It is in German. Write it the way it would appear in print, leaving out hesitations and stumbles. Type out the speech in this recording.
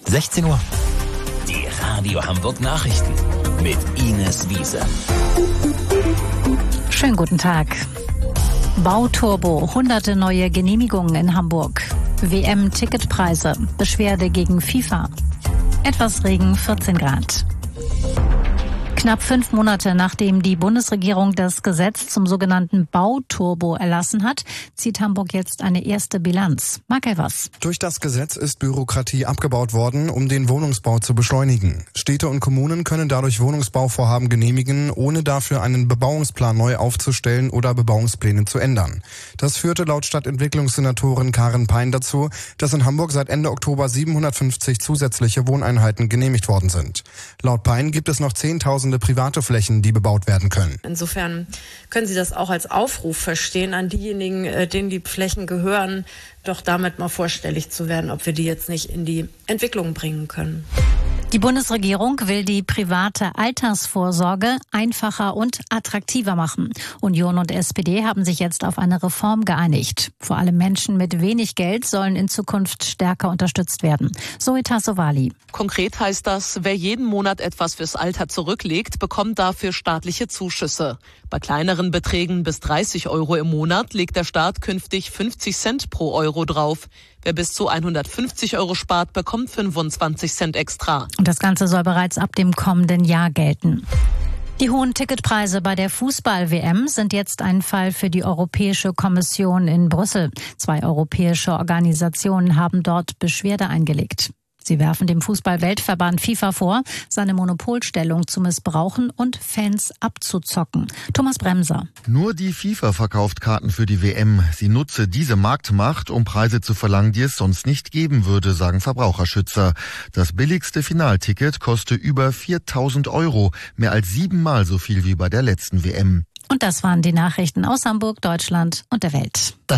16 Uhr. Die Radio Hamburg Nachrichten mit Ines Wiese. Schönen guten Tag. Bauturbo, hunderte neue Genehmigungen in Hamburg. WM-Ticketpreise, Beschwerde gegen FIFA. Etwas Regen, 14 Grad. Knapp 5 Monate nachdem die Bundesregierung das Gesetz zum sogenannten Bauturbo erlassen hat, zieht Hamburg jetzt eine erste Bilanz. Marc Elvers. Durch das Gesetz ist Bürokratie abgebaut worden, um den Wohnungsbau zu beschleunigen. Städte und Kommunen können dadurch Wohnungsbauvorhaben genehmigen, ohne dafür einen Bebauungsplan neu aufzustellen oder Bebauungspläne zu ändern. Das führte laut Stadtentwicklungssenatorin Karin Pein dazu, dass in Hamburg seit Ende Oktober 750 zusätzliche Wohneinheiten genehmigt worden sind. Laut Pein gibt es noch 10.000 private Flächen, die bebaut werden können. Insofern können Sie das auch als Aufruf verstehen an diejenigen, denen die Flächen gehören, doch damit mal vorstellig zu werden, ob wir die jetzt nicht in die Entwicklung bringen können. Die Bundesregierung will die private Altersvorsorge einfacher und attraktiver machen. Union und SPD haben sich jetzt auf eine Reform geeinigt. Vor allem Menschen mit wenig Geld sollen in Zukunft stärker unterstützt werden. Zoe Tassovali. Konkret heißt das, wer jeden Monat etwas fürs Alter zurücklegt, bekommt dafür staatliche Zuschüsse. Bei kleineren Beträgen bis 30 Euro im Monat legt der Staat künftig 50 Cent pro Euro drauf. Wer bis zu 150 Euro spart, bekommt 25 Cent extra. Und das Ganze soll bereits ab dem kommenden Jahr gelten. Die hohen Ticketpreise bei der Fußball-WM sind jetzt ein Fall für die Europäische Kommission in Brüssel. 2 europäische Organisationen haben dort Beschwerde eingelegt. Sie werfen dem Fußball-Weltverband FIFA vor, seine Monopolstellung zu missbrauchen und Fans abzuzocken. Thomas Bremser. Nur die FIFA verkauft Karten für die WM. Sie nutze diese Marktmacht, um Preise zu verlangen, die es sonst nicht geben würde, sagen Verbraucherschützer. Das billigste Finalticket koste über 4.000 Euro, mehr als 7-mal so viel wie bei der letzten WM. Und das waren die Nachrichten aus Hamburg, Deutschland und der Welt.